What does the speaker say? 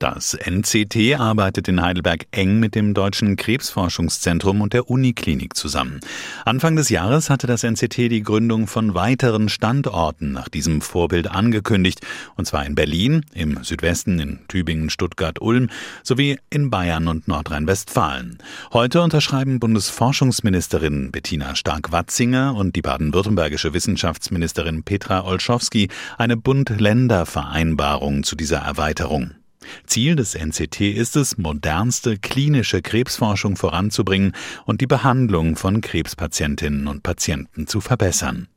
Das NCT arbeitet in Heidelberg eng mit dem Deutschen Krebsforschungszentrum und der Uniklinik zusammen. Anfang des Jahres hatte das NCT die Gründung von weiteren Standorten nach diesem Vorbild angekündigt, und zwar in Berlin, im Südwesten, in Tübingen, Stuttgart, Ulm sowie in Bayern und Nordrhein-Westfalen. Heute unterschreiben Bundesforschungsministerin Bettina Stark-Watzinger und die baden-württembergische Wissenschaftsministerin Petra Olschowski eine Bund-Länder-Vereinbarung zu dieser Erweiterung. Ziel des NCT ist es, modernste klinische Krebsforschung voranzubringen und die Behandlung von Krebspatientinnen und Patienten zu verbessern.